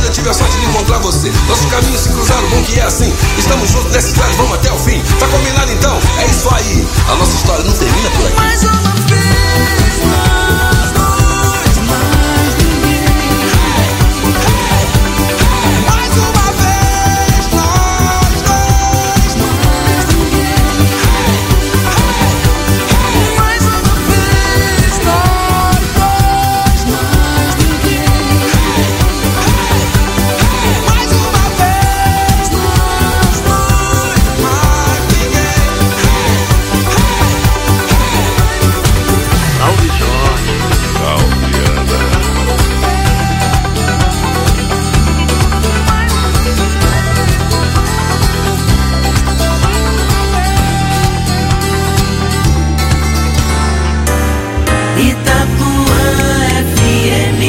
vida tive a sorte de encontrar você. Nossos caminhos se cruzaram, bom que é assim. Estamos juntos nessa estrada, vamos até o fim. Tá combinado então? É isso aí. A nossa história não termina por aqui. Mais uma vez, nós dois, mais ninguém. Mais uma vez, nós dois, mais ninguém. Mais uma vez, nós dois, mais ninguém. Mais uma vez, nós dois, mais ninguém. Salve, Jorge. Salve, Ana. Itapuã FM.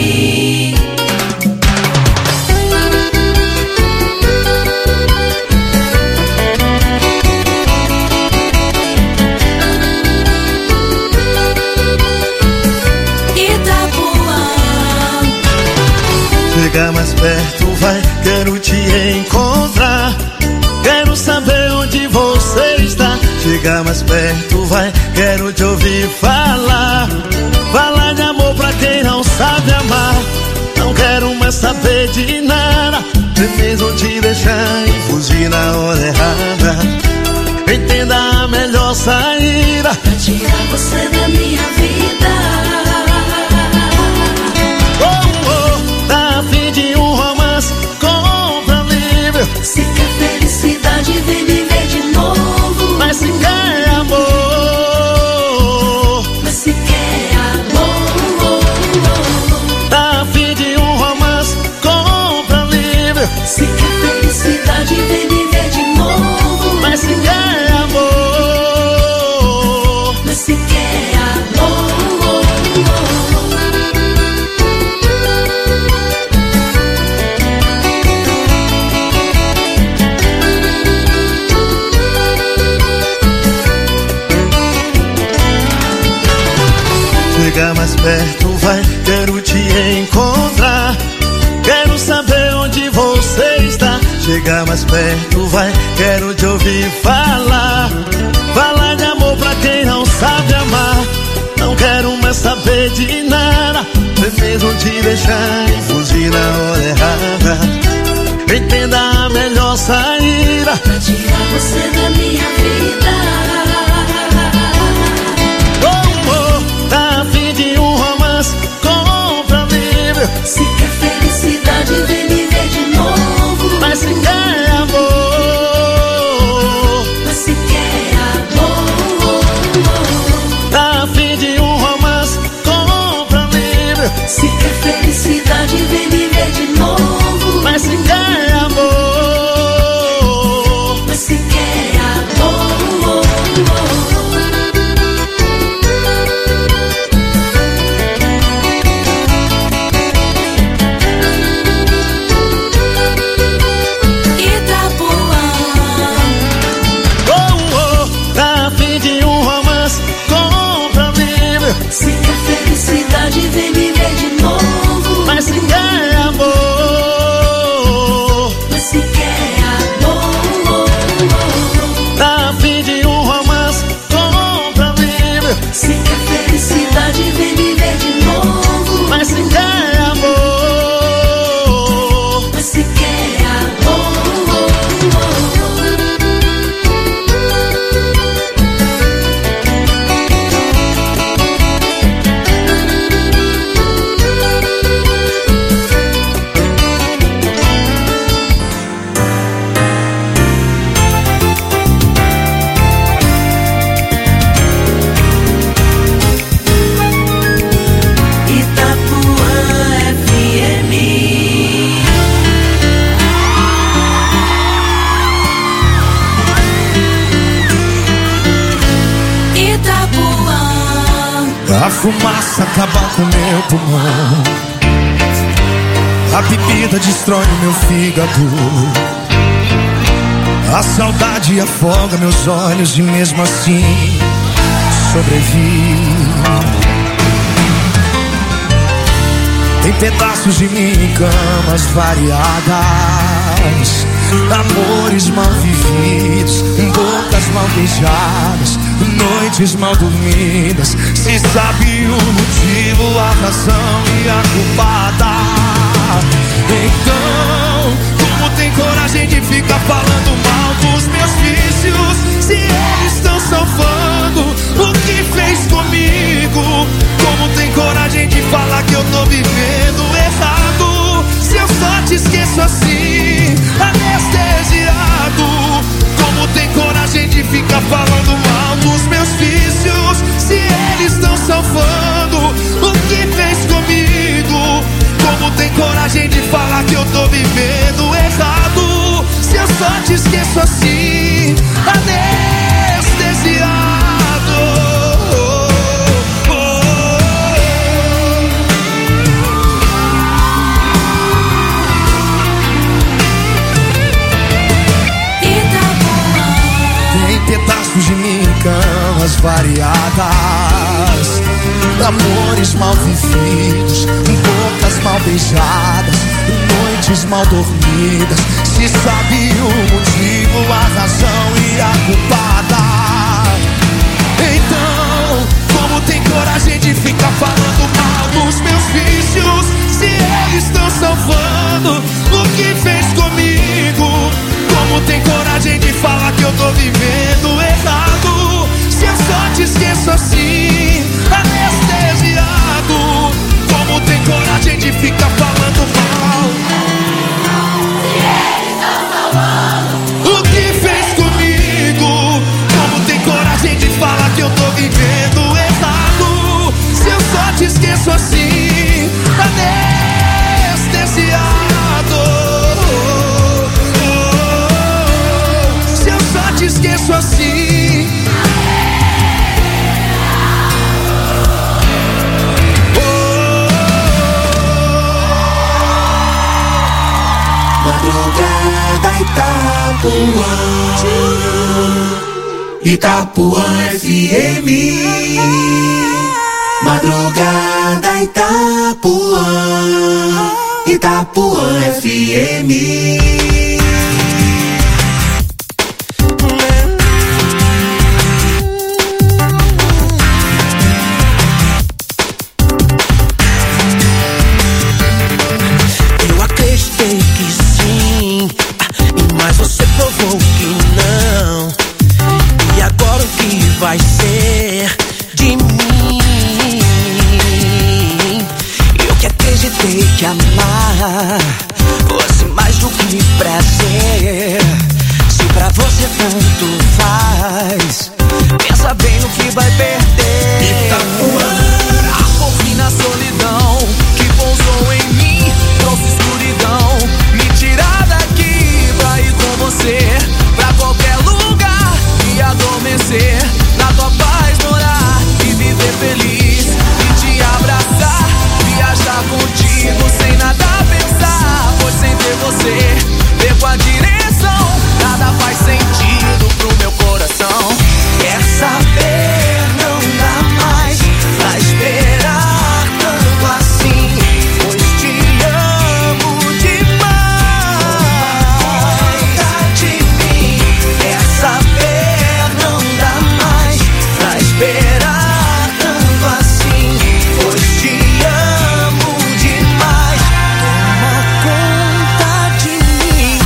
Chega mais perto, vai, quero te encontrar. Quero saber onde você está. Chega mais perto, vai, quero te ouvir falar. Falar de amor pra quem não sabe amar. Não quero mais saber de nada. Preciso te deixar e fugir na hora errada. Entenda a melhor saída Pra tirar você da minha vida. Tá a fim de um romance, compra livre. Se quer felicidade, vem me ver de novo. Mas se quer amor, Mas se quer amor, tá a fim de um romance, compra livre. se quer felicidade, vem me ver de novo. Mas se quer amor, Mas se quer amor. chega mais perto, vai, quero te encontrar. Quero saber onde você está. Chega mais perto, vai, quero te ouvir falar. Falar de amor pra quem não sabe amar. Não quero mais saber de nada. Preciso te deixar e fugir na hora errada. Entenda a melhor saída Pra tirar você da minha vida. tá a fim de um romance, compra livre. Se quer felicidade, vem me ver de novo. Mas se quer amor, Mas se quer amor. tá a fim de um romance, compra livre. Se quer felicidade, vem me ver de novo. Mas se quer amor, Mas se quer amor. Itapuã. tá a fim de um romance, compra livre. Se quer felicidade, vem me ver de novo. Mas se quer amor, Mas se quer amor. tá a fim de um romance, compra livre. Se quer felicidade, vem me ver de novo. Mas se quer amor, Mas se quer amor. Itapuã FM. Itapuã. A fumaça acaba com meu pulmão. A bebida destrói o meu fígado. A saudade afoga meus olhos e mesmo assim sobrevivo. Tem pedaços de mim em camas variadas, amores mal vividos, bocas mal beijadas, noites mal dormidas. Se sabe o motivo, a razão e a culpada. Então, como tem coragem de ficar falando mal dos meus vícios, se eles estão salvando o que fez comigo? Como tem coragem de falar que eu tô vivendo errado, se eu só te esqueço assim, anestesiado? Como tem coragem de ficar falando mal dos meus vícios, se eles estão salvando o que fez comigo? Como tem coragem de falar que eu tô vivendo errado, se eu só te esqueço assim, anestesiado? Tem pedaços de mim em camas variadas, amores mal vividos, bocas mal beijadas, noites mal dormidas. Se sabe o motivo, a razão e a culpada. Então, como tem coragem de ficar falando mal dos meus vícios, se eles estão salvando o que fez comigo? Como tem coragem de falar que eu tô vivendo errado, se eu só te esqueço assim, anestesiado? Como tem coragem de ficar falando mal? Se eles estão salvando o que fez comigo? Como tem coragem de falar que eu tô vivendo errado, se eu só te esqueço assim, anestesiado? Se eu só te esqueço assim, Madrugada Itapuã, Itapuã FM. Madrugada Itapuã, Itapuã FM. Vai ser de mim. Eu que acreditei que amar fosse mais do que prazer. Se pra você tanto faz, pensa bem no que vai perder. Itapuã, a fofinha solidão que pousou em mim, trouxe escuridão. Me tirar daqui pra ir com você pra qualquer lugar e adormecer, na tua paz morar e viver feliz, e te abraçar, viajar contigo sem nada pensar, pois sem ter você, perco a direção, nada faz sentido pro meu coração. Quer saber, não dá mais pra esperar tanto assim, pois te amo demais. Conta de mim. Quer saber, não dá mais pra esperar tanto assim, pois te amo demais. Toma conta de mim.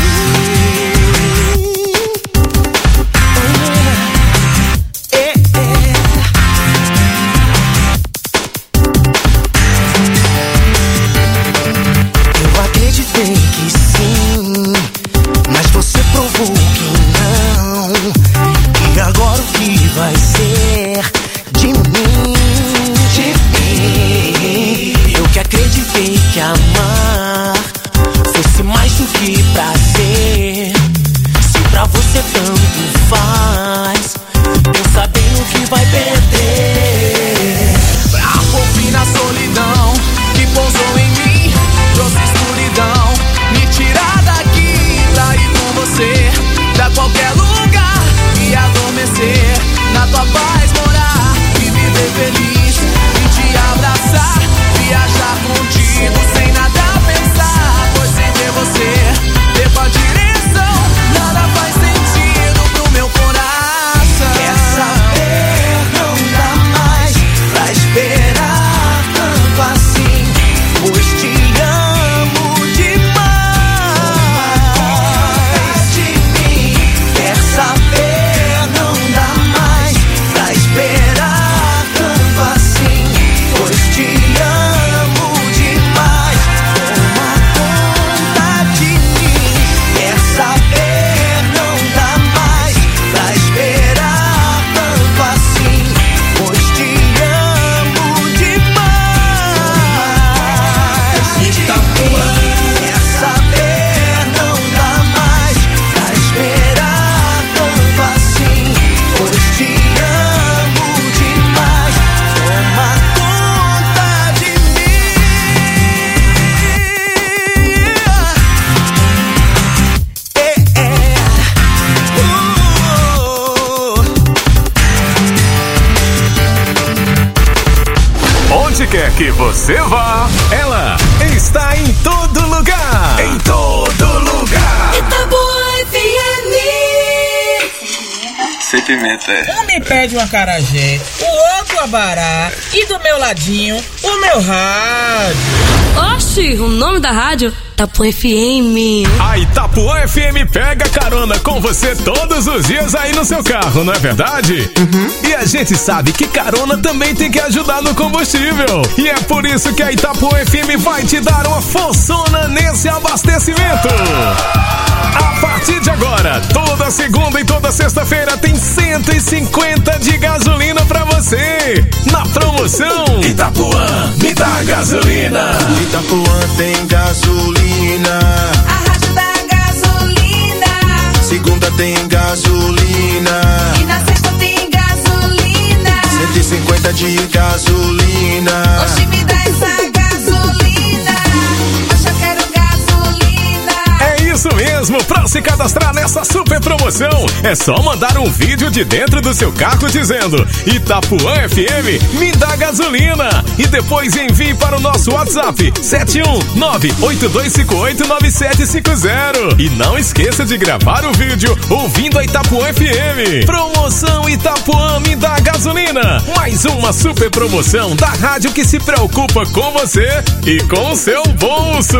Eu acreditei que sim, mas você provou que não. E agora o que vai ser de mim? De mim. Eu que acreditei que amar fosse mais do que prazer. Se pra você tanto faz, pensa bem no que vai perder. Pra fofinha solidão que pousou em mim, trouxe escuridão. Me tirar daqui pra ir com você pra qualquer lugar e adormecer, na tua paz morar e viver feliz, e te abraçar, viajar contigo. que você vá, ela está em todo lugar. Em todo lugar. Itapuã FM. Sem pimenta, Um me pede um acarajé, o outro abará e do meu ladinho o meu rádio. Oxi, o nome da rádio? Itapuã FM. A Itapuã FM pega carona com você todos os dias aí no seu carro, não é verdade? E a gente sabe que carona também tem que ajudar no combustível. E é por isso que a Itapuã FM vai te dar uma forçona nesse abastecimento. A partir de agora, toda segunda e toda sexta-feira tem 150 de gasolina pra você. Na promoção Itapuã, me dá gasolina. Itapuã tem gasolina. A rádio da gasolina. Segunda tem gasolina. E na sexta tem gasolina. 150 de gasolina. Oxi, me dá essa gasolina. Oxe, eu quero gasolina. É isso mesmo, pra se cadastrar nessa super promoção, é só mandar um vídeo de dentro do seu carro dizendo Itapuã FM, me dá gasolina. E depois envie para o nosso WhatsApp 71982589750. E não esqueça de gravar o vídeo ouvindo a Itapuã FM. Promoção Itapuã, me dá gasolina. Mais uma super promoção da rádio que se preocupa com você e com o seu bolso.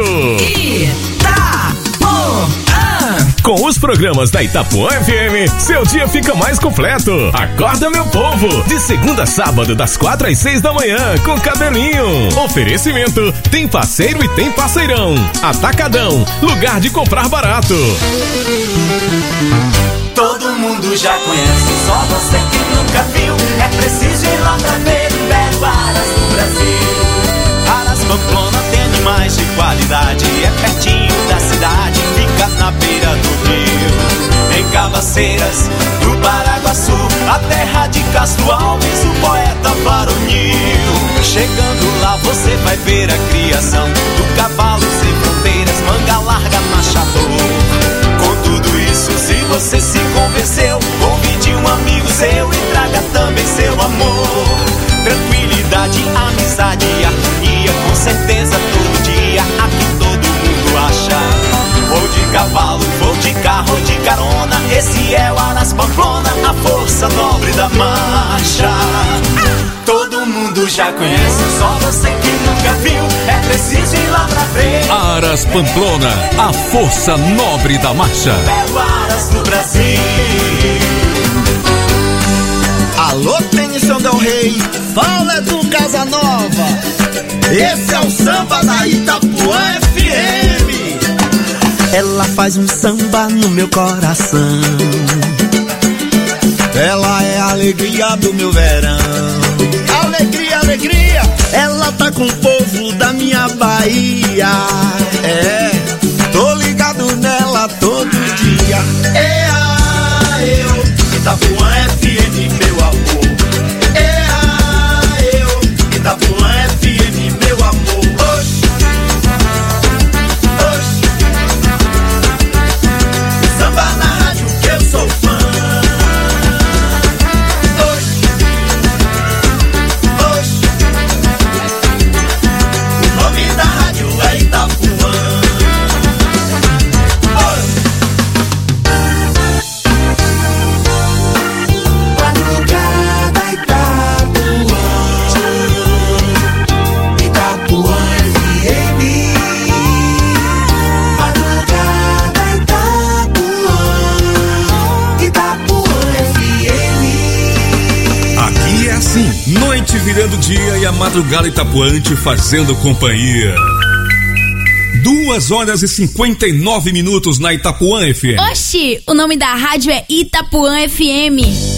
Com os programas da Itapuã FM, seu dia fica mais completo. Acorda, meu povo! De segunda a sábado, das 4 às 6 da manhã, com Cabelinho. Oferecimento: tem parceiro e tem parceirão. Atacadão, lugar de comprar barato. Todo mundo já conhece, só você que nunca viu. É preciso ir lá pra ver o Belo Aras do Brasil. Aras Pamplona tem animais de qualidade. É pertinho da cidade, fica na beira do rio. Em Cabaceiras, do Paraguaçu, a terra de Castro Alves, o poeta varonil. Chegando lá você vai ver a criação do cavalo sem fronteiras, manga larga, machador. Com tudo isso, se você se convenceu, convide um amigo seu e traga também seu amor. Tranquilidade, amizade e harmonia, com certeza todo dia aqui todo mundo acha. Vou de cavalo, vou de carro, de carona, esse é o Aras Pamplona, a força nobre da marcha. Todo mundo já conhece, só você que nunca viu, é preciso ir lá pra ver. Aras Pamplona, a força nobre da marcha. Belo Aras do Brasil. Alô, Tenição Del Rey, fala do Casanova. Esse é o samba da Itapuã FM. Ela faz um samba no meu coração. Ela é a alegria do meu verão. Alegria, alegria. Ela tá com o povo da minha Bahia. É, tô ligado nela todo dia. Eu, Itapuã FM, meu amor. Eu, Itapuã FM, meu amor. Oxi, oxi. Samba na rádio que eu sou fã. Oxi, oxi. O nome da rádio é Itapuã. Noite virando dia e a madrugada itapuante fazendo companhia. 2h59 na Itapuã FM. Oxi, o nome da rádio é Itapuã FM.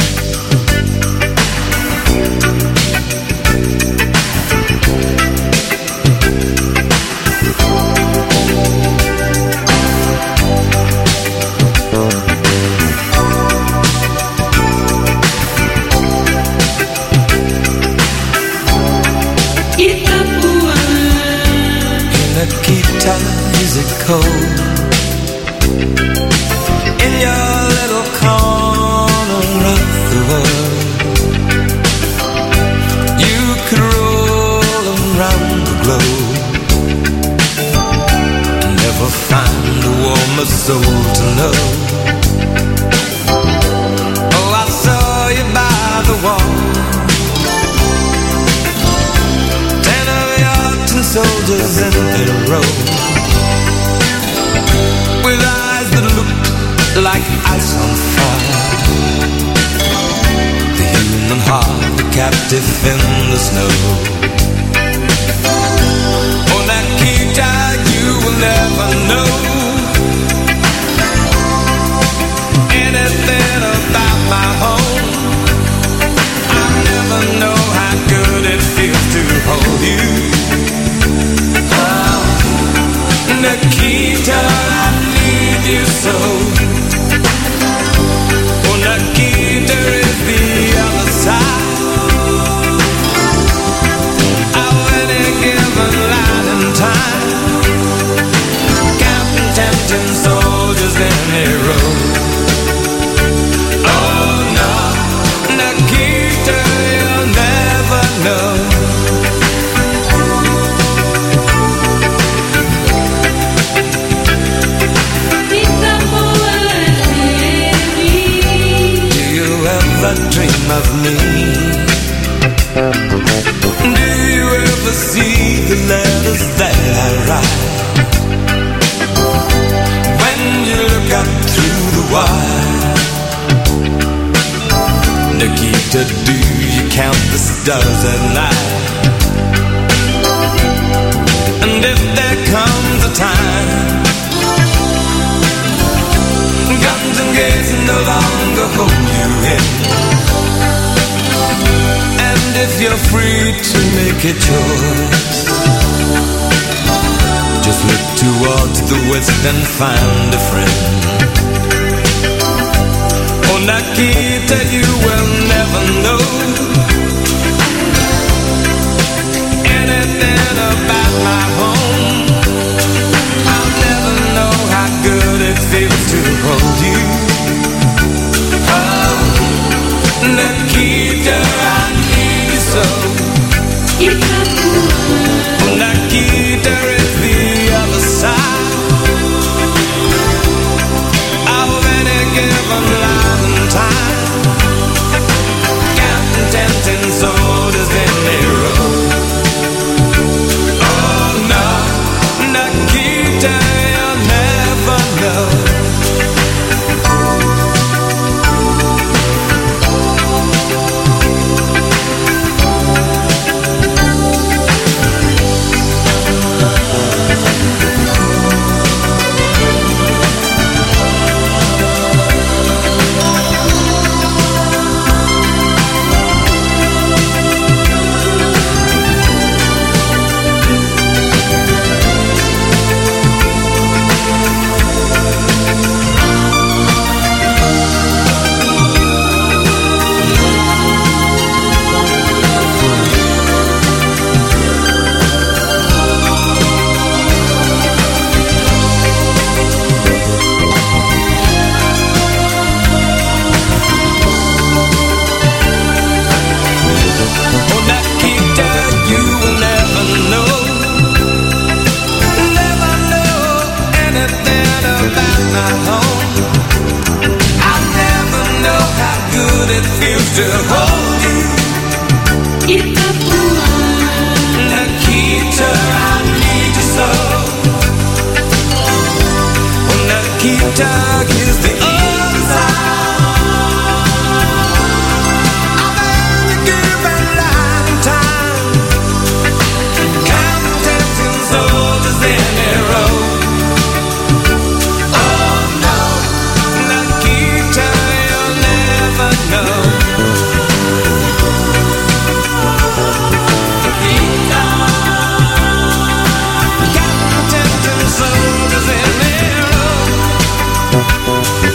Is it cold in your little corner of the world? You could roll never find a warmer soul to know. Oh, I saw you by the wall, 10 of your Argentine soldiers in a row, with eyes that looked like ice on fire. The human heart, the captive in the snow. Oh, Nikita, you will never know anything about my home. I'll never know how good it feels to hold you. Oh, Nikita, I need you so. Oh, Nikita is the other side of any given light and time. Counting tempting soldiers in a row. Oh no, Nikita, you'll never know. Dream of me? Do you ever see the letters that I write? When you look up through the wire, Nikita, do you count the stars at night? And if there comes a time guns and gates no longer hold you in, and if you're free to make a choice, just look towards the west and find a friend. Oh, Nikita, you will never know anything about my home. I'll never know how good it feels to hold you. Oh, Nikita, I need you so. Oh, Nikita is the other side of any given life and time. Counting tempting soldiers in a row. Oh no, Nikita, you'll never know. To hold you, Nikita, I need you so. Oh, Nikita is the other side of any given life and time. Counting tempting soldiers in a row. Oh no, Nikita, you'll never know. Soldiers in their row.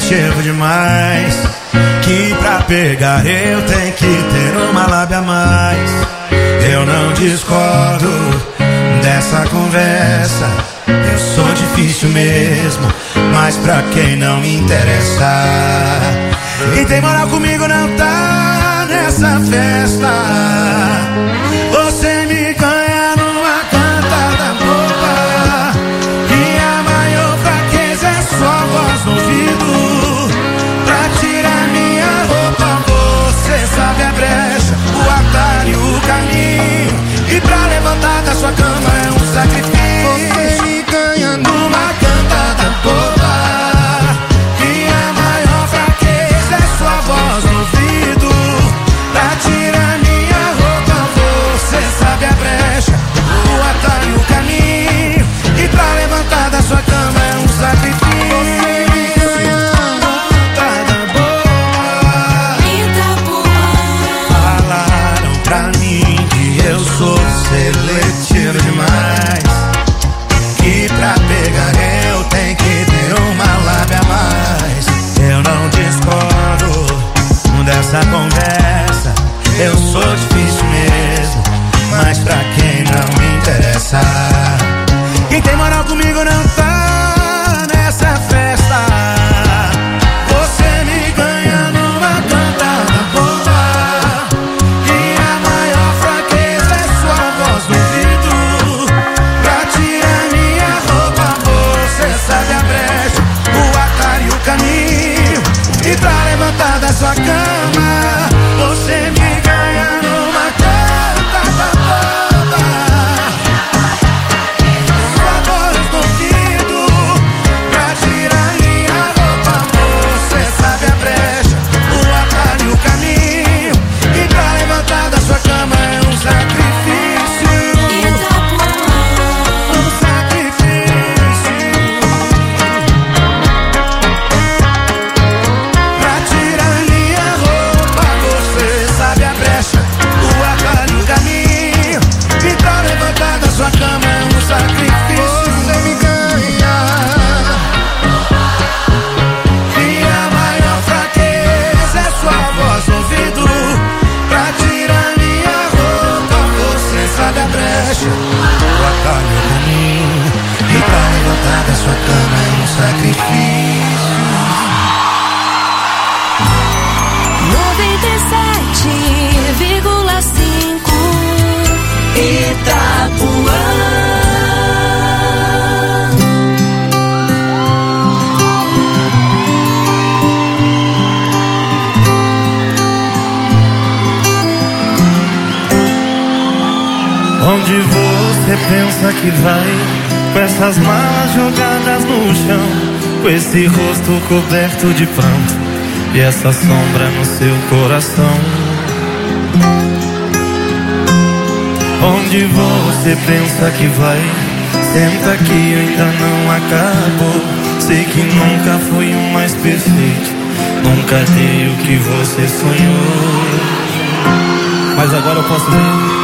seletivo demais, que pra pegar eu tenho que ter uma lábia a mais. Eu não discordo dessa conversa, eu sou difícil mesmo, mas pra quem não me interessa. Quem tem moral comigo não tá nessa festa. Você me ganha numa cantada boba, e a maior fraqueza é sua voz no ouvido. Pra tirar minha roupa você sabe a brecha, o atalho e o caminho, e pra levantar da sua cama é um sacrifício. Você me ganha numa cantada boba, e a maior fraqueza é sua voz no ouvido. Pra tirar minha roupa você sabe a brecha, o atalho e o caminho, e pra levantar da sua cama é um sacrifício. Você me ganha numa cantada boa. Falaram pra mim que eu sou seletivo demais, que pra pegar eu tenho que ter uma lábia a mais. Eu não discordo dessa conversa, eu sou difícil mesmo, mas pra quem não me interessa. Quem tem moral comigo não tá nessa festa. Você me ganha numa cantada boba, e a maior fraqueza é sua voz no ouvido. Pra tirar minha roupa você sabe a brecha, o atalho e o caminho, e pra levantar da sua cama você me ganha numa cantada boba. Sua voz no ouvido, pra tirar minha roupa você sabe a brecha, o atalho e o caminho, e pra levantar da sua cama é um sacrifício. Um sacrifício. Pra tirar minha roupa você sabe a brecha, o atalho e o caminho, e pra levantar da sua cama é um sacrifício. Você me ganha, e a maior fraqueza é sua voz no ouvido. Pra tirar minha roupa você sabe a brecha, o atalho e o caminho, e pra levantar da sua cama é um sacrifício. 97,5 Itapuã. Onde você pensa que vai, com essas malas jogadas no chão, com esse rosto coberto de pranto e essa sombra no seu coração? Onde você pensa que vai, senta que ainda não acabou. Sei que nunca fui o mais perfeito, nunca dei o que você sonhou, mas agora eu posso ver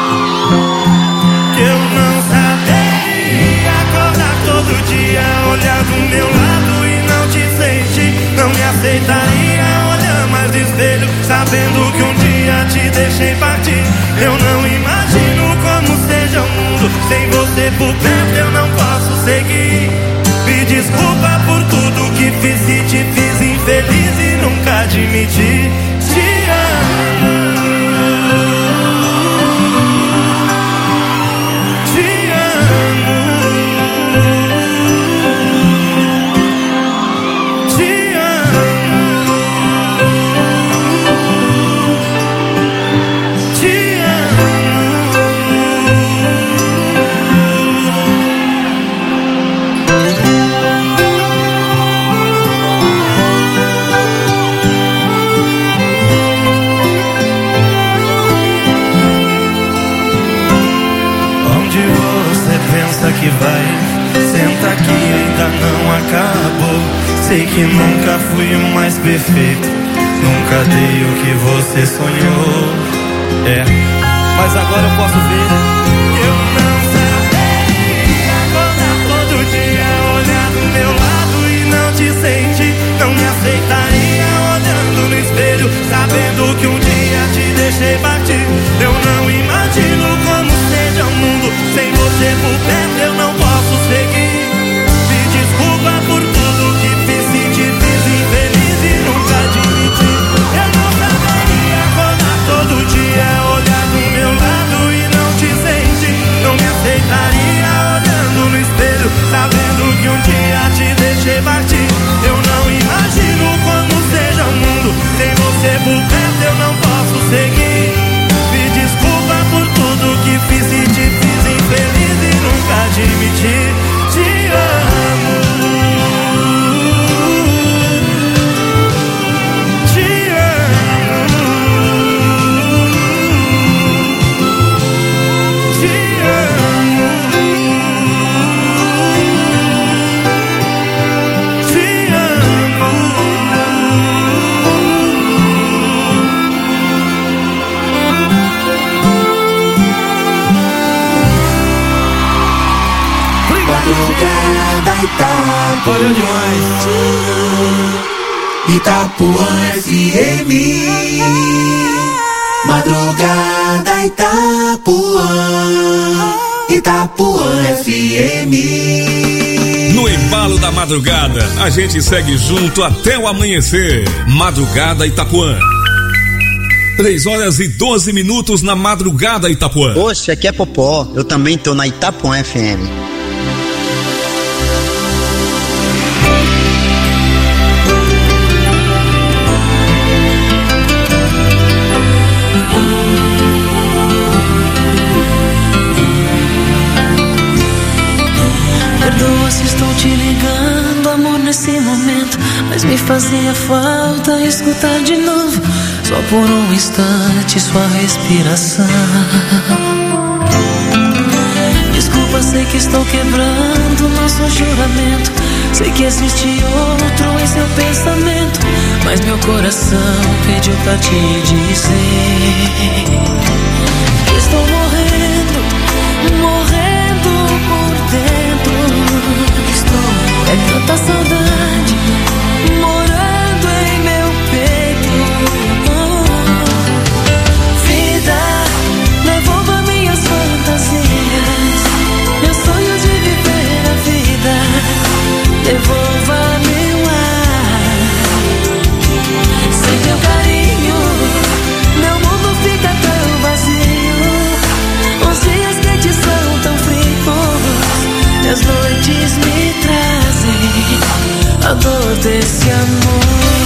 que eu não sabia acordar todo dia, olhar do meu lado e não te sentir. Não me aceitaria olhar mais no espelho, sabendo que um dia te deixei partir. Eu não imagino como seja o mundo sem você por perto, eu não posso seguir. Me desculpa por tudo que fiz, se te fiz infeliz e nunca admiti. Te amo. Que vai, senta que ainda não acabou. Sei que nunca fui o mais perfeito, nunca dei o que você sonhou. Mas agora eu posso ver que eu não sabia acordar todo dia, olhar do meu lado e não te sentir. Não me Valeu demais. Itapuã FM, madrugada Itapuã, Itapuã FM. No embalo da madrugada, a gente segue junto até o amanhecer. Madrugada Itapuã. 3h12 na madrugada Itapuã. Poxa, aqui é Popó, eu também tô na Itapuã FM. Perdoa se estou te ligando, amor, nesse momento, mas me fazia falta escutar de novo, só por um instante, sua respiração. Desculpa, sei que estou quebrando nosso juramento, sei que existe outro em seu pensamento, mas meu coração pediu pra te dizer que estou morrendo, morrendo por dentro. É tanta saudade morando em meu peito. Vida, devolva minhas fantasias, meus sonhos de viver a vida. Devolva meu ar. Sem teu carinho, meu mundo fica tão vazio. Os dias quentes são tão frios, e as noites me trazem a dor desse amor.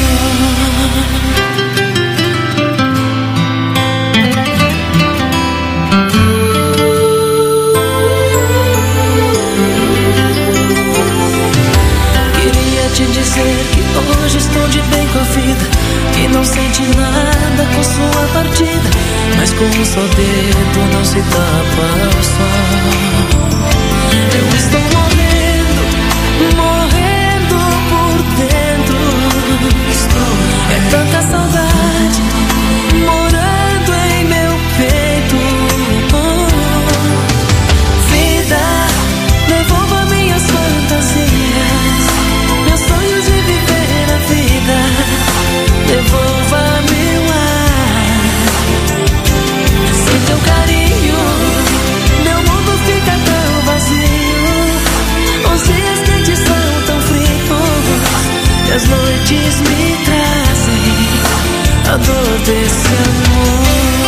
Queria te dizer que hoje estou de bem com a vida, que não sente nada com sua partida, mas com um só dedo não se tapa o sol. Eu estou morrendo, morrendo por dentro. É tanta saudade morando em meu peito. Vida, devolva minhas fantasias, meus sonhos de viver a vida. Devolva meu ar. Sem teu carinho, meu mundo fica tão vazio. Os dias quentes são tão frios, e as noites me trazem a dor desse amor.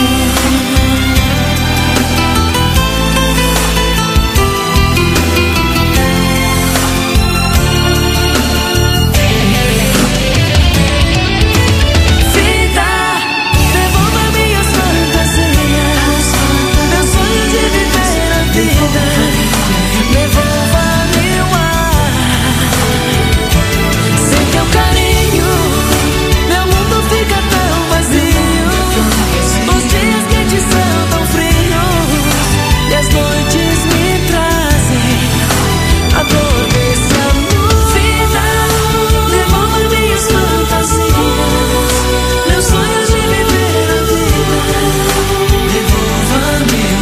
Vida, devolva minhas fantasias, meus sonhos de viver a vida. Devolva meu ar. Sem teu carinho, meu mundo fica tão vazio. Os dias quentes são tão frios, e as noites me trazem a dor desse amor. Vida, devolva minhas fantasias, meus sonhos de viver a vida. Devolva meu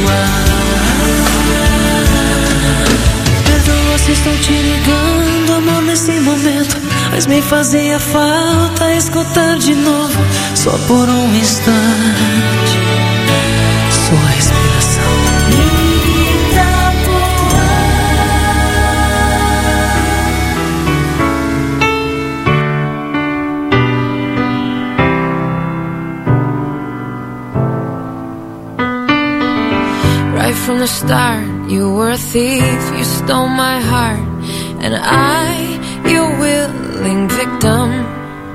ar. Perdoa se estou te ligando, amor, nesse momento, mas me fazia falta escutar de novo, só por um instante, sua respiração. Right from the start, you were a thief, you stole my heart, and I, your willing victim.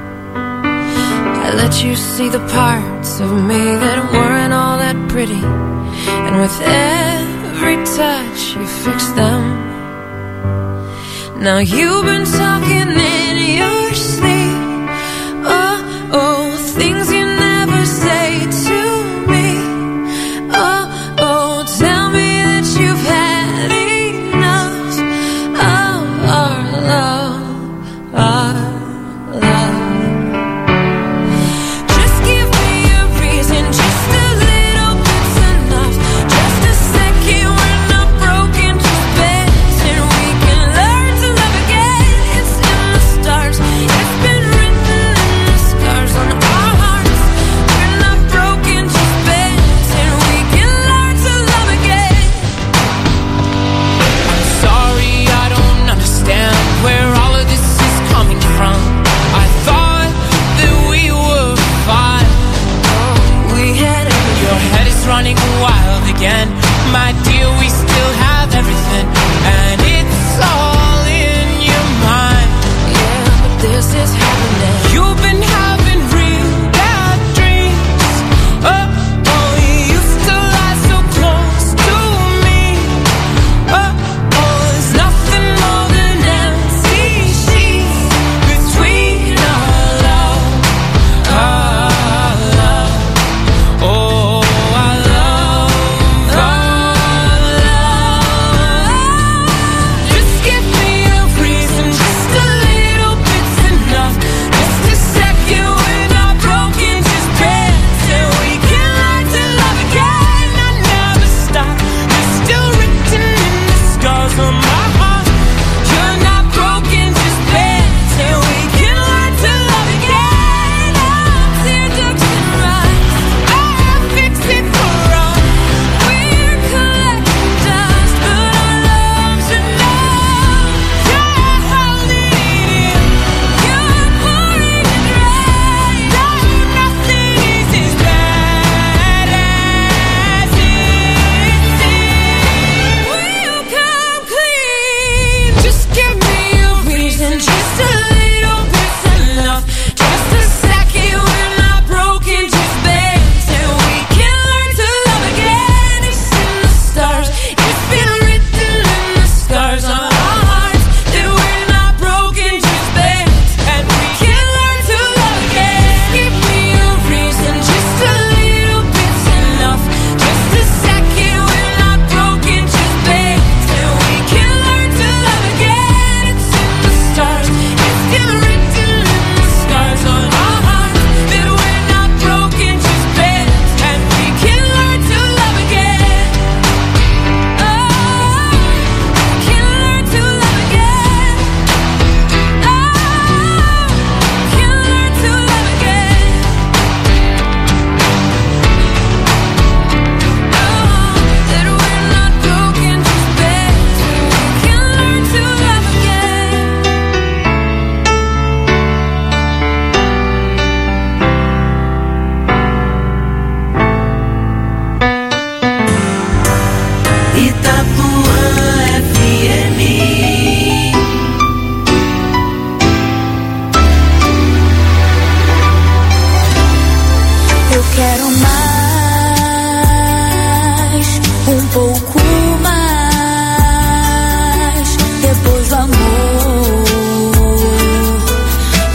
I let you see the parts of me that weren't all that pretty, and with every touch you fixed them. Now you've been talking in your sleep, oh, oh, things you never say to me, oh, oh, tell me that you've had enough of our love, our love. Just give me a reason, just a little bit's enough, just a second, we're not broken, just bends, and we can learn to love again.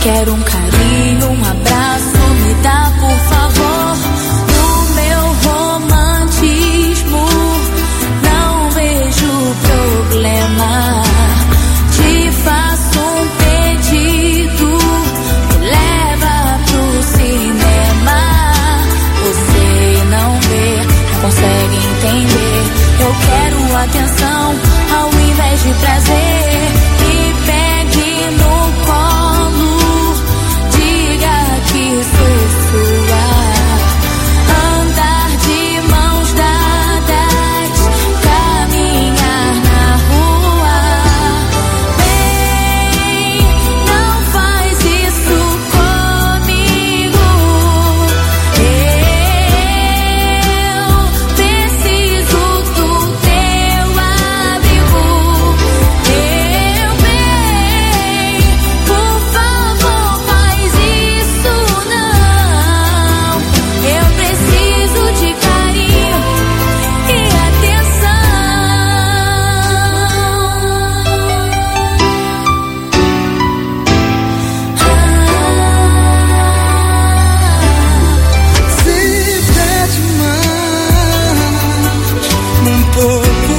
Quero um carinho, um abraço, me dá por favor. No meu romantismo não vejo problema. Te faço um pedido, me leva pro cinema. Você não vê, não consegue entender. Eu quero atenção ao invés de prazer. Me pegue no colo, diga que sou sua. Andar de mãos dadas, caminhar na rua. Bem, não faz isso comigo. Eu preciso do teu abrigo. Meu bem, por favor, faz isso não. Eu preciso de carinho e atenção. Se der demais, um pouco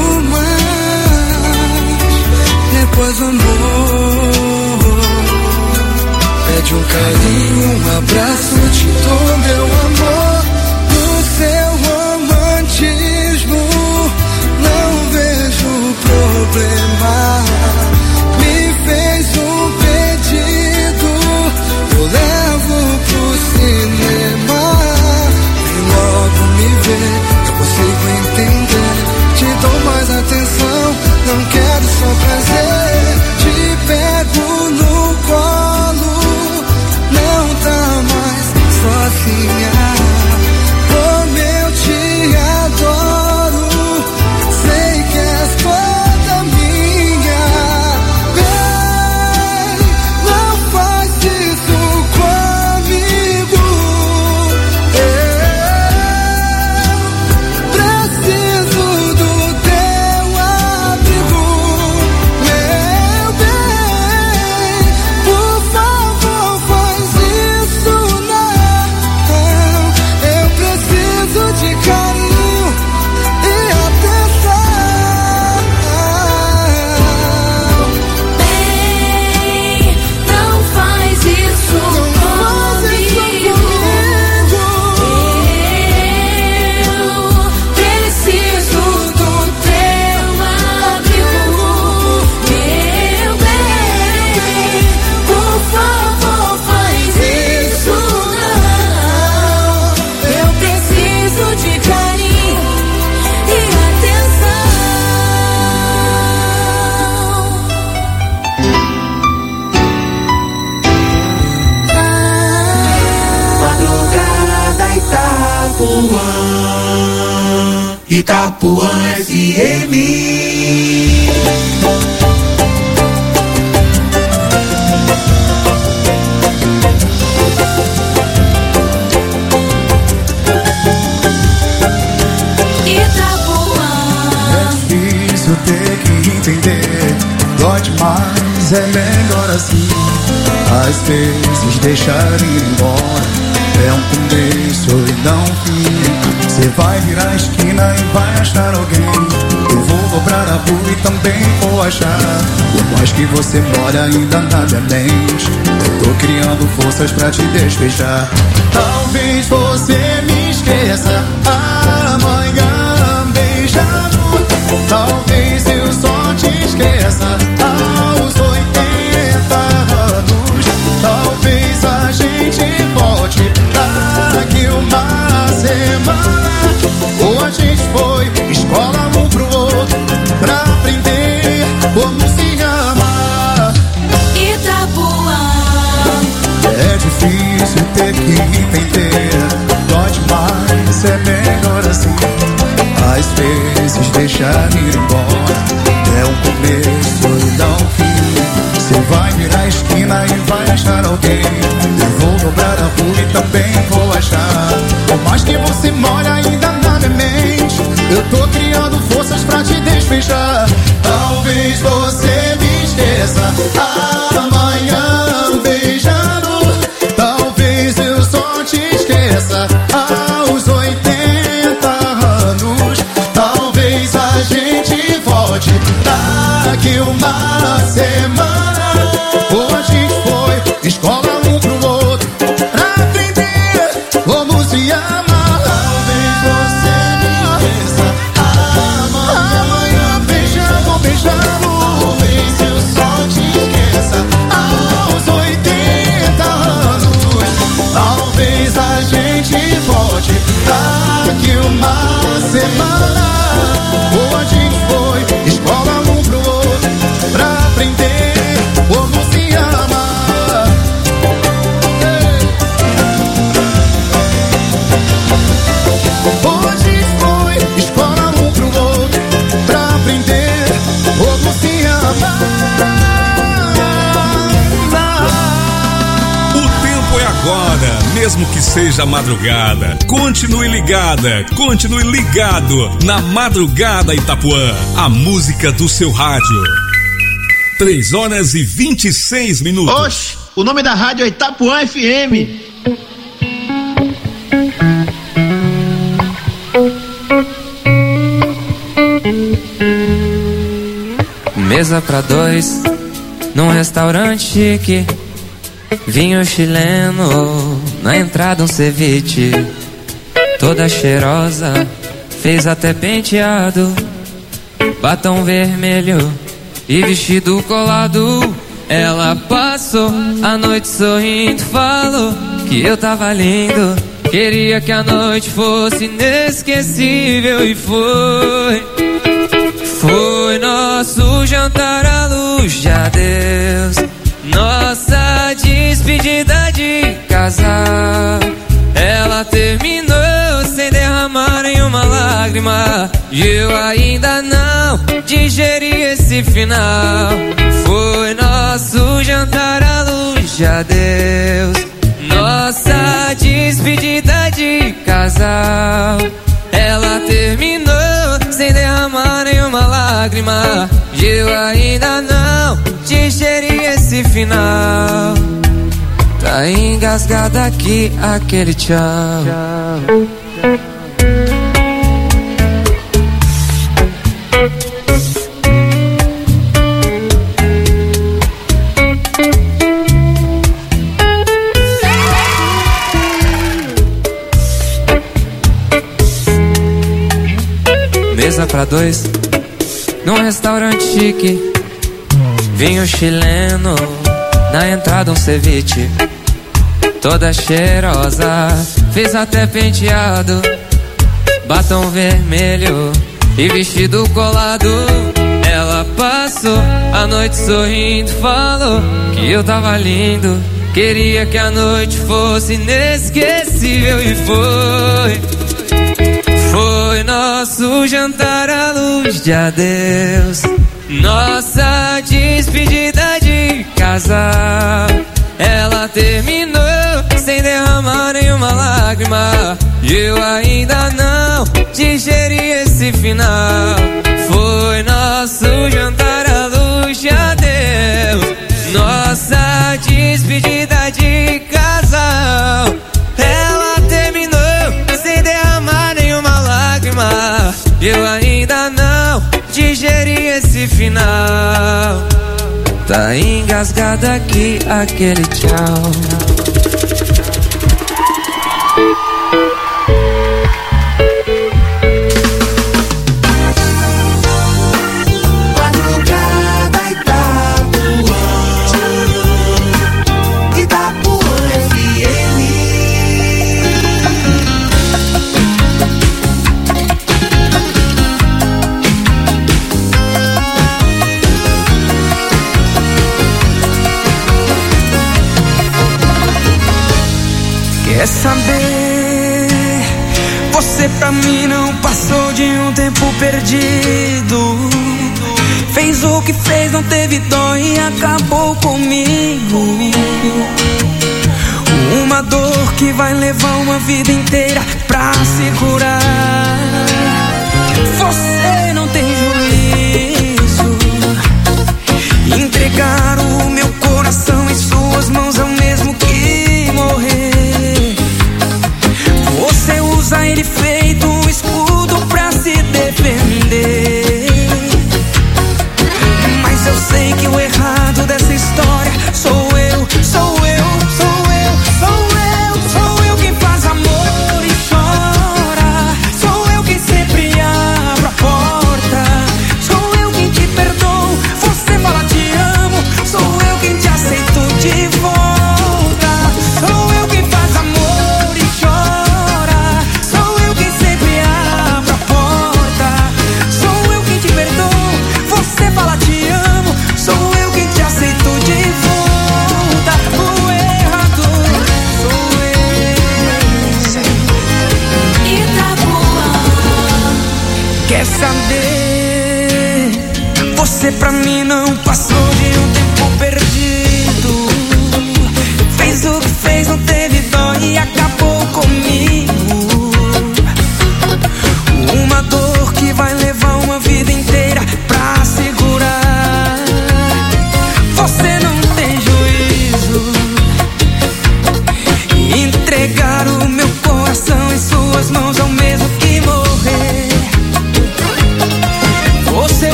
mais, depois o amor. Pede um carinho, um abraço, te dou meu amor. No seu romantismo não vejo problema. Me fez um pedido, eu levo pro cinema. Vem logo me ver, eu consigo entender. Te dou mais atenção, não quero só prazer. Te pego no colo, não tá mais sozinha. Como eu te adoro, sei que és toda minha. Bem, não faz isso comigo. Eu preciso do teu abrigo. Meu bem, por favor, faz isso não. Eu preciso de carinho e atenção. Bem, não faz isso comigo. Eu preciso do teu abrigo. Meu bem, por favor, faz isso não. Eu preciso de carinho e atenção. Madrugada Itapuã, Itapuã FM. Difícil ter que entender, dói demais, é melhor assim. Às vezes deixar ir embora é um começo e não um fim. Você vai virar a esquina e vai achar alguém. Eu vou dobrar a rua e também vou achar. Por mais que você mora, ainda nada é mente. Eu tô criando forças pra te despejar. Talvez você me esqueça amanhã beijando. Talvez eu só te esqueça aos 80 anos. Talvez a gente volte daqui uma semana. Ou a gente foi escola um pro outro pra aprender como se ama. Itapuã. É difícil ter que entender, dói demais, é melhor assim. Às vezes deixar ir embora é um começo e não um fim. Você vai virar a esquina e vai achar alguém. Eu vou dobrar a rua e também vou achar. Por mais que você more, ainda nada é mente. Eu tô criando forças pra te despejar. Talvez você me esqueça amanhã beijando. uma semana. Ou a gente foi escola um pro outro pra aprender como se ama. Talvez você me pensa amanhã beijando, beijando. Talvez eu só te esqueça aos 80 anos. Talvez a gente volte daqui uma semana. Ou a gente foi escola um pro outro pra aprender como se ama. Ou a gente foi escola um pro outro pra aprender como se ama. O tempo é agora, mesmo que seja madrugada. Continue ligada, continue ligado na Madrugada Itapuã, a música do seu rádio. 3h26. Oxe, o nome da rádio é Itapuã FM. Mesa pra dois, num restaurante chique. Vinho chileno, na entrada um ceviche. Toda cheirosa, fez até penteado. Batom vermelho e vestido colado. Ela passou a noite sorrindo, falou que eu tava lindo. Queria que a noite fosse inesquecível e foi. Foi nosso jantar à luz de adeus, nossa despedida de casal. Ela terminou sem derramar nenhuma lágrima e eu ainda não digeri esse final. Foi nosso jantar à luz de adeus, nossa despedida de casal. Ela terminou sem derramar nenhuma lágrima e eu ainda não digeri esse final. Tá engasgado aqui aquele tchau. Mesa pra dois, num restaurante chique. Vinho chileno, na entrada um ceviche. Toda cheirosa, fez até penteado. Batom vermelho e vestido colado. Ela passou a noite sorrindo, falou que eu tava lindo. Queria que a noite fosse inesquecível e foi. Foi nosso jantar à luz de adeus, nossa despedida de casal. Ela terminou sem derramar nenhuma lágrima e eu ainda não digeri esse final. Foi nosso jantar à luz de adeus, nossa despedida de casal. Ela terminou sem derramar nenhuma lágrima e eu ainda não digeri esse final. Tá engasgado aqui aquele tchau. Madrugada Itapuã, Itapuã FM. Quer saber? Você pra mim não passou de um tempo perdido. Fez o que fez, não teve dó e acabou comigo. Uma dor que vai levar uma vida inteira pra se curar. Você não tem juízo. Entregar o meu coração em suas mãos é o mesmo que morrer. Você usa ele feito um escudo pra se defender. Mas eu sei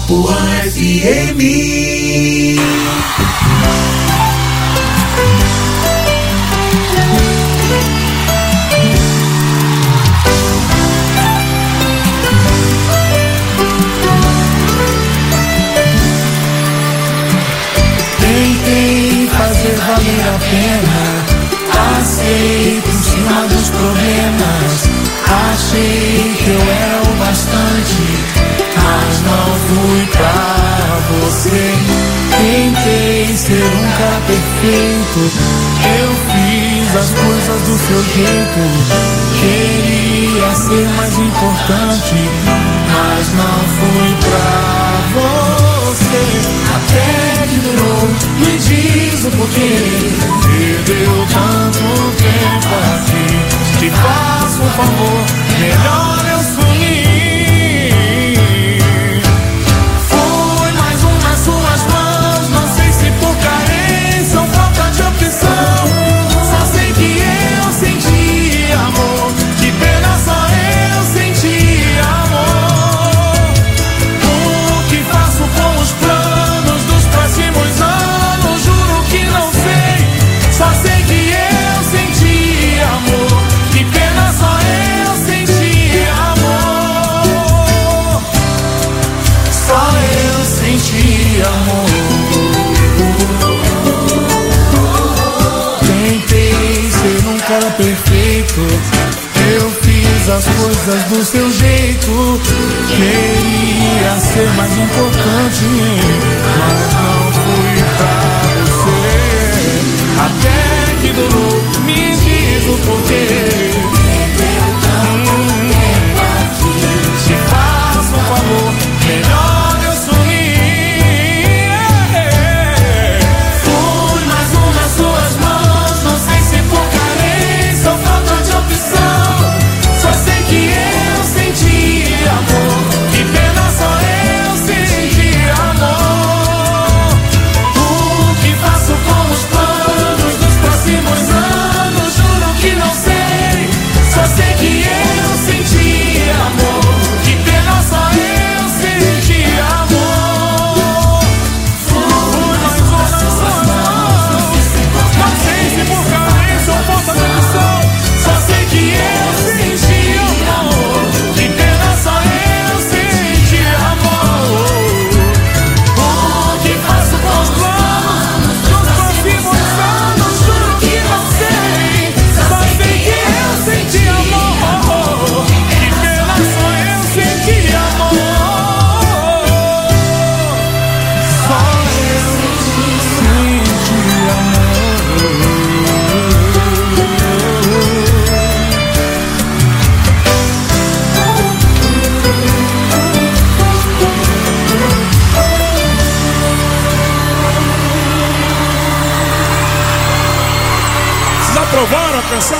Itapuã FM. Tentei fazer valer a pena, passei por cima dos problemas, achei que eu era o bastante, mas não fui pra você. Tentei ser um cara perfeito, eu fiz as coisas do seu jeito, queria ser mais importante, mas não fui pra você. Até que durou, me diz o porquê, perdeu tanto tempo aqui. Te faço um favor, melhor eu sumir. Foi mais um nas suas mãos, não sei se por carência ou falta de opção. Só sei que eu senti amor, que pena só eu senti amor. O que faço com os planos dos próximos anos, juro que não sei. Só sei que eu senti amor, que pena só eu senti amor. Só eu senti amor. Tentei ser um cara perfeito, eu fiz as coisas do seu jeito, queria ser mais importante, mas não fui pra você. Até que durou, me diz o porquê. Se faça um favor, melhor eu sumir. Fui mais um nas suas mãos, não sei se por carência ou falta de opção. Só sei que eu senti amor, que pena só eu senti amor. O que faço com os planos dos próximos anos, juro que não sei. Só sei que eu senti amor, que pena só eu senti amor. Fui mais um nas suas mãos, não sei se por carência ou falta de opção. Só sei que eu senti amor, que pena só eu senti amor. O que faço com os planos dos próximos anos, juro que não sei. Só sei que eu senti amor, que pena só eu senti amor. Só eu senti amor. Vocês aprovaram a canção?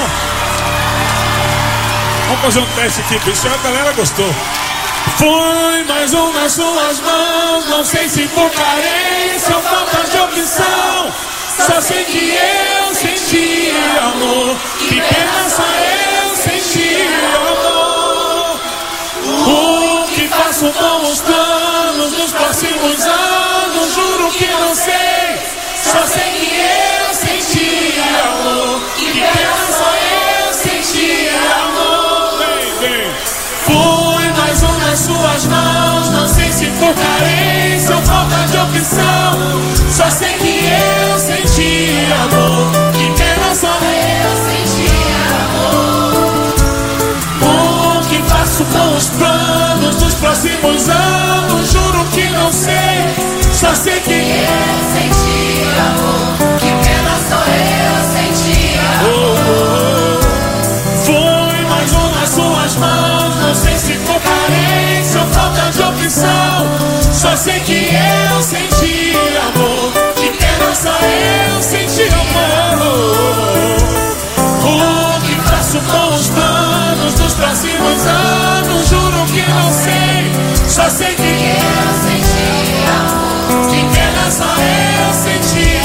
Vamos fazer um teste aqui, pessoal. A galera gostou. Foi mais um nas suas mãos, não sei se por carência ou falta de opção. Só sei que eu senti amor, que pena só eu senti amor. O que faço com os planos dos próximos anos, juro que não sei. Só sei que eu senti amor, que pena só eu senti amor. Fui mais um nas suas mãos, não sei se por carência ou falta de opção. Só sei que eu senti amor, que pena só eu senti amor. O que faço com os planos dos próximos anos, juro que não sei. Só sei que eu senti amor, que pena só eu senti amor. Foi mais um nas suas mãos, não sei se por carência ou falta de opção. Só sei que eu senti amor, que pena só eu senti amor. O que faço com os planos dos próximos anos, juro que não sei. Só sei que eu senti amor, que pena só eu senti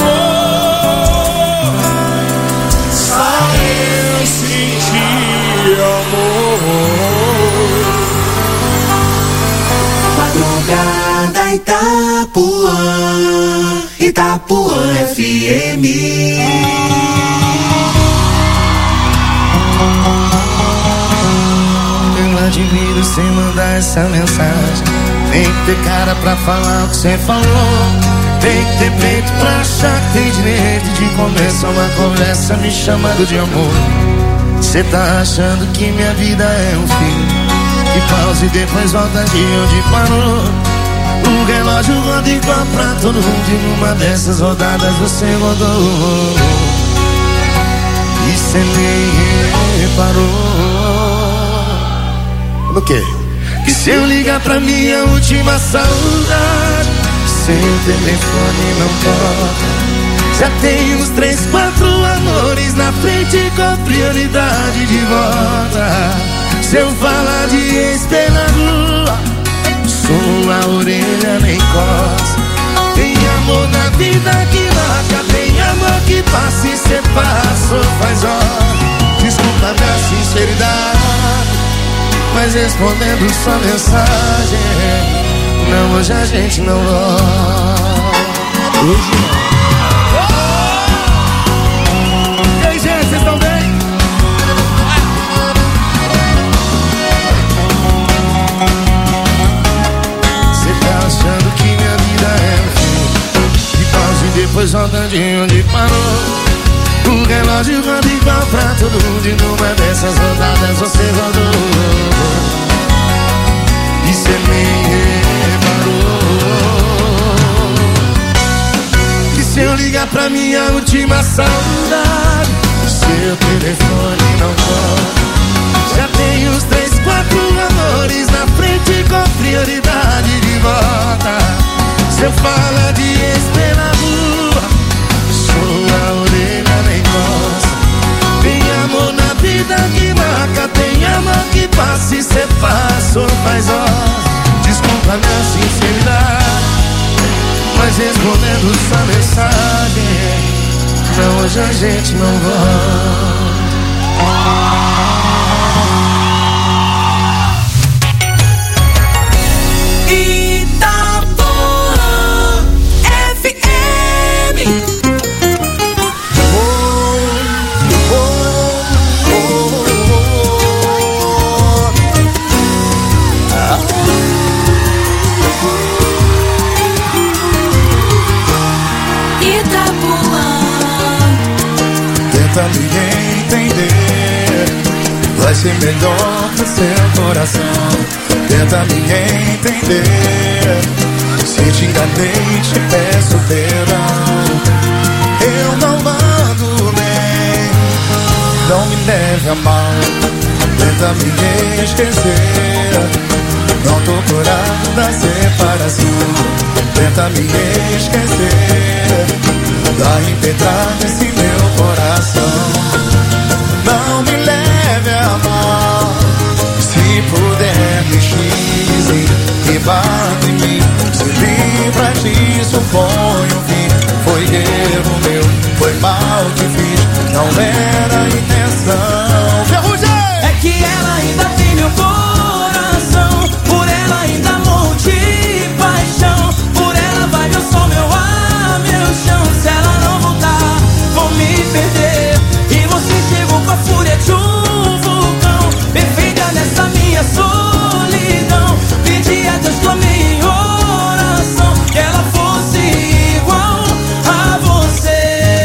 amor. Só eu senti amor. Madrugada. Itapuã, Itapuã FM. Eu admiro você mandar essa mensagem. Tem que ter cara pra falar o que você falou. Tem que ter peito pra achar que tem direito de começar uma conversa me chamando de amor. Cê tá achando que minha vida é um filme que pausa e depois volta de onde parou. O relógio roda igual pra todo mundo e numa dessas rodadas você rodou. E cê nem reparou. No quê? Que se eu ligar pra minha última saudade, seu telefone não toca. Já tem uns 3, 4 amores na frente com prioridade de volta. Se eu falar de ex na rua, sua orelha nem coça. Tem amor na vida que marca, tem amor que passa e cê passou faz hora. Desculpa minha sinceridade, mas respondendo sua mensagem, não, hoje a gente não volta. Hoje não. E aí, gente, vocês estão bem? Você tá achando que minha vida é um filme que pausa e depois volta de onde parou. O relógio roda igual pra todo mundo e numa dessas rodadas você rodou. E cê nem reparou. Que se eu ligar pra minha última saudade, seu telefone não toca. Já tem uns 3, 4 amores na frente com prioridade de volta. Se eu falar de ex na rua, sua orelha nem coça. Tem amor na vida que marca, tem amor que passa e cê passou faz horas. Desculpa minha sinceridade, mas respondendo sua mensagem, não, hoje a gente não volta. Itapuã FM. Tenta me entender, vai ser melhor pro seu coração. Tenta me entender, se te enganei te peço perdão. Eu não ando bem, não me leve a mal. Tenta me esquecer, não tô curado da separação. Tenta me esquecer, dá impetrada esse meu coração. Não me leve a mal, se puder me xingue e bate em mim. Se livra disso, põe um fim. Foi erro meu, foi mal que fiz, não era a intenção. Ferrugem! É que ela ainda tem meu coração, por ela ainda morro de paixão. Por ela vai meu sol, meu ar, meu chão. Se ela não voltar, vou me perder. E você chegou com a fúria de um vulcão, perfeita nessa minha solidão. Pedi a Deus, clamei em oração, que ela fosse igual a você.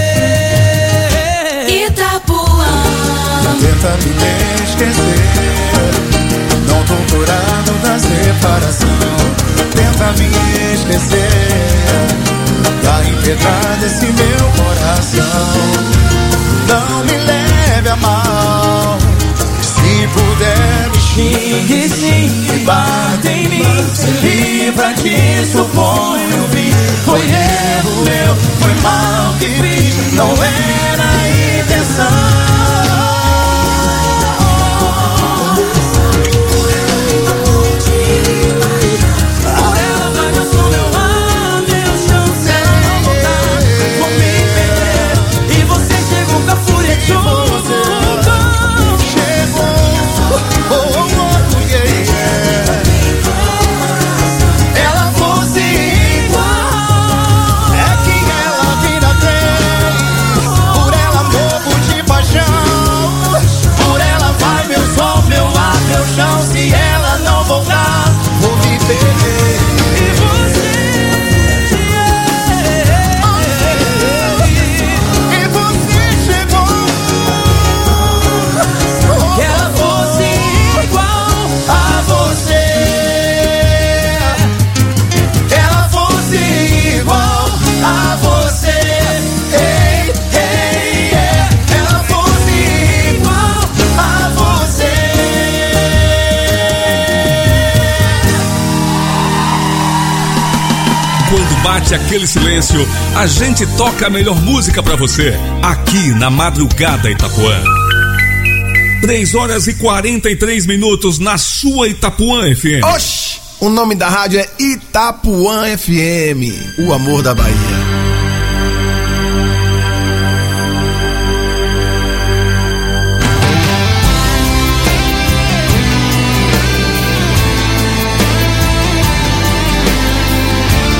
Itapuã. Tenta me esquecer, não tô curado da separação. Tenta me esquecer, dá impetrada esse meu coração. Não me leve a mal, se puder me xingue sim e bate em mim. Se livra disso, põe um fim. Foi erro meu, foi mal que fiz, não era a intenção. Ela fosse Quando bate aquele silêncio, a gente toca a melhor música pra você, aqui na Madrugada Itapuã. 3h43 na sua Itapuã FM. Oxi! O nome da rádio é Itapuã FM, o amor da Bahia.